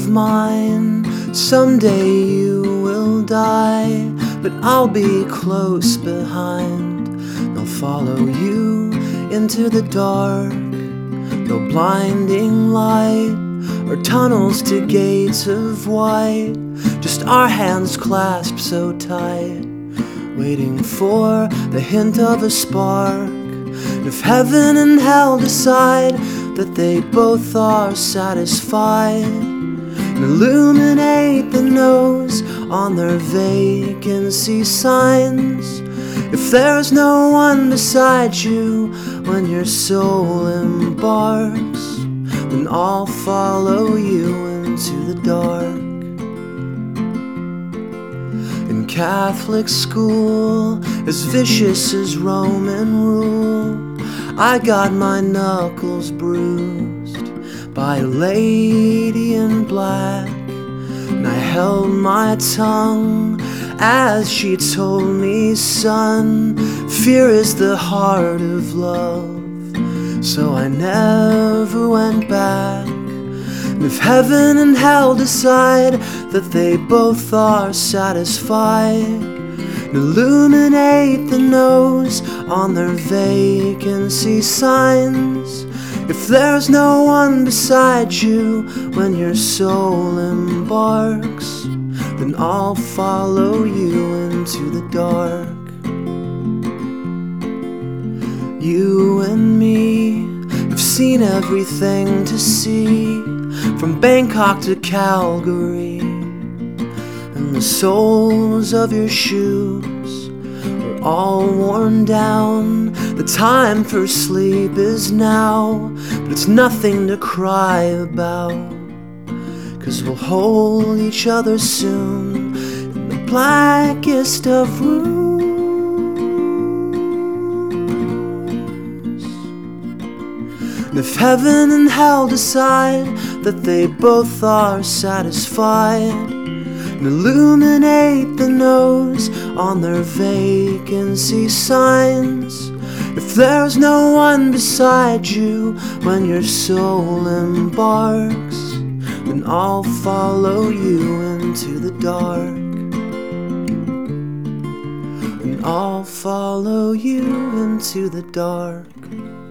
mine. Someday you will die, but I'll be close behind. I'll follow you into the dark. No blinding light or tunnels to gates of white, just our hands clasped so tight, waiting for the hint of a spark. If heaven and hell decide that they both are satisfied, and illuminate the nose on their vacancy signs. If there's no one beside you when your soul embarks, then I'll follow you into the dark. In Catholic school, as vicious as Roman rule, I got my knuckles bruised by a lady in black, and I held my tongue as she told me, son, fear is the heart of love. So I never went back. And if heaven and hell decide that they both are satisfied, and illuminate the nose on their vacancy signs. If there's no one beside you when your soul embarks, then I'll follow you into the dark. You and me have seen everything to see, from Bangkok to Calgary, and the soles of your shoes are all worn down. The time for sleep is now, but it's nothing to cry about, 'cause we'll hold each other soon in the blackest of rooms. And if heaven and hell decide that they both are satisfied, and illuminate the nose on their vacancy signs. If there's no one beside you when your soul embarks, then I'll follow you into the dark. And I'll follow you into the dark.